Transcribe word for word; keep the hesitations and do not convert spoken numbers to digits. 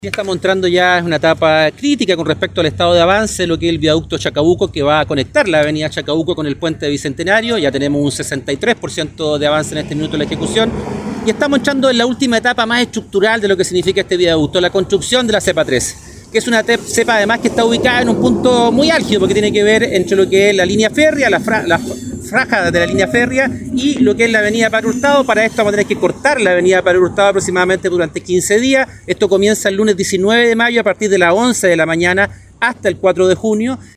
Estamos entrando ya en una etapa crítica con respecto al estado de avance de lo que es el viaducto Chacabuco, que va a conectar la avenida Chacabuco con el puente Bicentenario. Ya tenemos un sesenta y tres por ciento de avance en este minuto en la ejecución y estamos entrando en la última etapa más estructural de lo que significa este viaducto, la construcción de la cepa tres, que es una cepa además que está ubicada en un punto muy álgido porque tiene que ver entre lo que es la línea férrea, la, fra la franja de la línea férrea y lo que es la avenida Padre Hurtado. Para esto vamos a tener que cortar la avenida Padre Hurtado aproximadamente durante quince días. Esto comienza el lunes diecinueve de mayo a partir de las once de la mañana hasta el cuatro de junio.